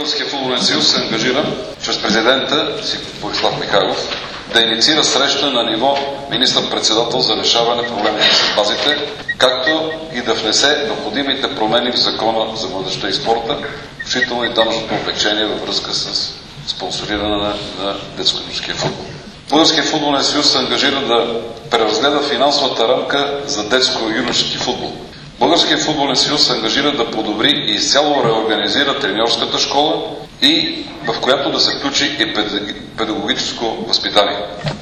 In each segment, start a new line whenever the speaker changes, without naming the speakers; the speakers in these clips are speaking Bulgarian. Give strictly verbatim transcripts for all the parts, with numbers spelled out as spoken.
Българския футболен съюз се ангажира чрез президента си Борислав Михайлов да инициира среща на ниво министър-председател за решаване проблемите с базите, както и да внесе необходимите промени в Закона за младежта и спорта, включително и данъчното облекчение във връзка с спонсориране на, на детско-юношеския футбол. Българският футболен съюз се ангажира да преразгледа финансовата рамка за детско-юношески футбол. Българският футболен съюз се ангажира да подобри и изцяло реорганизира треньорската школа и в която да се включи и педагогическо възпитание.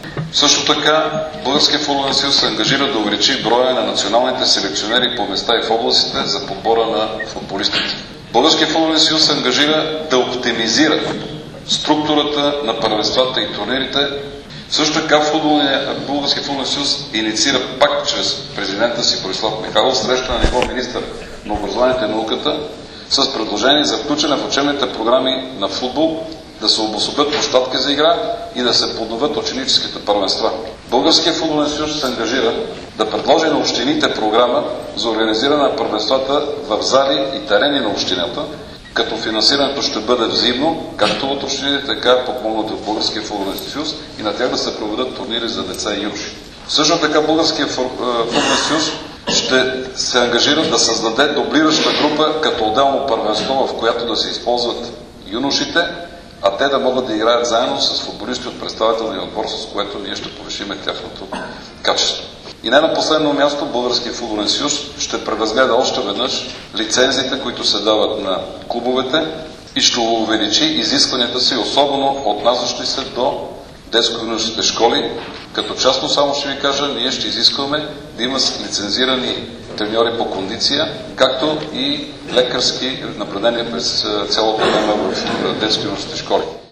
Също така, Българският футболен съюз се ангажира да увеличи броя на националните селекционери по места и в областите за подбора на футболистите. Българският футболен съюз се ангажира да оптимизира структурата на първенствата и турнирите. Също така Българския футболен съюз инициира пак чрез президента си Борислав Михайлов среща на ниво министър на образованието и науката с предложение за включване в учебните програми на футбол, да се обособят площадки за игра и да се подновят ученическите първенства. Българския футболен съюз се ангажира да предложи на общините програма за организиране на първенствата в зали и терени на общината, като финансирането ще бъде взаимно, както от общините, така подпомогнато от Българския футболен съюз и на тях да се проведат турнири за деца и юноши. Също така Българския футболен съюз ще се ангажира да създаде дублираща група като отделно първенство, в която да се използват юношите, а те да могат да играят заедно с футболисти от представителния отбор, с което ние ще повишим тяхното качество. И не на последно място, Българския футболен съюз ще преразгледа още веднъж лицензиите, които се дават на клубовете и ще увеличи изискванията си, особено отнасящи се до детско-юношеските школи. Като частно само ще ви кажа, ние ще изискваме да има лицензирани треньори по кондиция, както и лекарски наблюдения през цялото време в детско-юношеските школи.